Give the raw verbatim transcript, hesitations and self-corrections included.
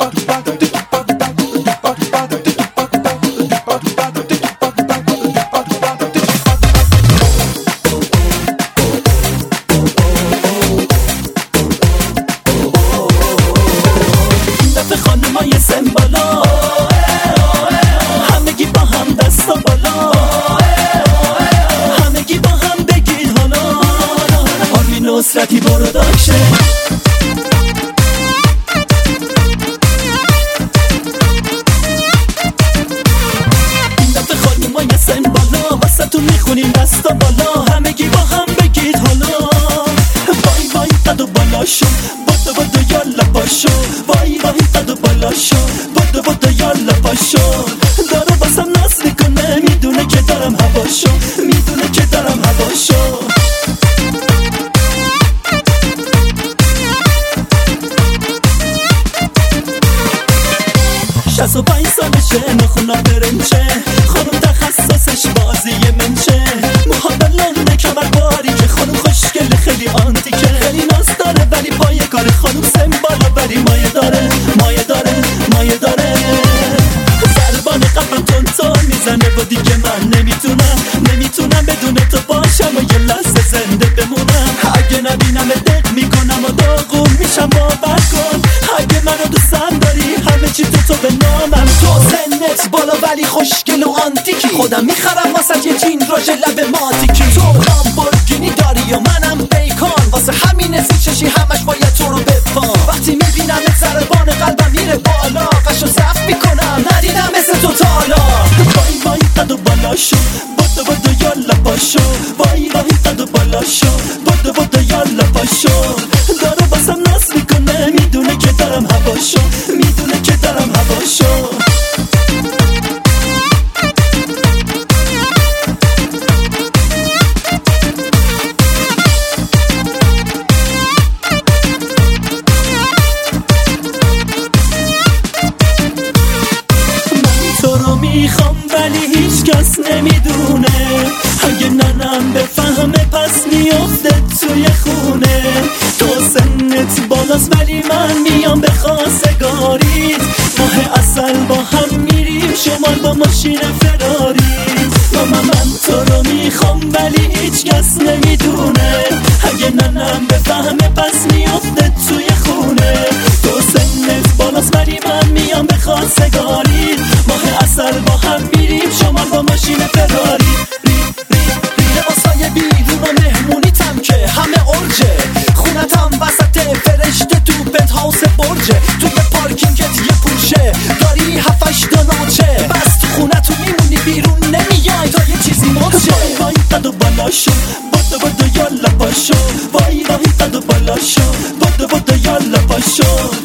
خانمای سمبالا همگی با هم دست و بالا، همگی با هم بگید حالا آرمین نصرتی برو داکشه. این دفعه خانمای سمبالا واسه تو میخونیم دست و بالا، همگی با هم بگید حالا وای وای قد و بالا شو، بدو بدو یالا پاشو، وای وای قد و بالا شو، بدو بدو یالا پاشو. داره باسم ناز میکنه، میدونه که دارم هواشو، میدونه که دارم هواشو. شصت و پنج سالشه، نخونا برنچه، خانم تخصصش بازی منچه، موها بلنده کمر باری که خانم خوشگله خیلی آنتیکه، خیلی ناز داره ولی پای کار خانم سمبالا ولی مایه داره مایه داره مایه داره. ضربان قلبم تون تون میزنه و دیگه من نمیتونم نمیتونم بدون تو باشم و یه لحظه زنده بمونم. اگه نبینم دق میکنم و داغون میشم، باور کن اگه منو دوستم داری همه چی تو تو به نامم. تو سنت بالا ولی خوشگل و آنتیکی، خودم میخرم واسه یه جین راژ لب ماتیکی. تو لامبورگینی داری و منم بیکان، واسه همین زیر چشی همش باید تو رو بفام. وقتی میبینم ضربان قلبم میره بالا، قشو ضعف میکنم ندیدم مثل تو تا حالا. وای وای قد و بالا شو، بدو بدو یالا پاشو، وای وای قد و بالا شو، بدو بدو یالا پاشو. داره باسم ناز میکنه، میدونه که دارم هواشو، میدونه که دارم هواشو. میخوام ولی هیچ کس نمیدونه، اگه ننم بفهمه پس میافته توی خونه. تو سنت بالاست ولی من میام به خواستگاریت، ماه اصل با هم میریم شمال با ماشین فراری. ماما من تو رو میخوام ولی هیچ کس نمیدونه، اگه ننم بفهمه پس میافته توی خونه. تو سنت بالاست ولی من میام به خواستگاریت، ماه اصل با هم میریم شمال با ماشین فراری. ری ری ری لباسای بیرون و مهمونیتم که همه ارجه، خونتم وسط فرشته تو پنت هاوس برجه، توی پارکینگت یه پورشه داری هفتش تا نوچه، بس تو خونه تو میمونی بیرون نمیای تا یه چیزی مرشه. وای وای قد و بالا شو، بدو بدو یالا پاشو، وای وای قد و بالا شو، بدو بدو یالا پاشو.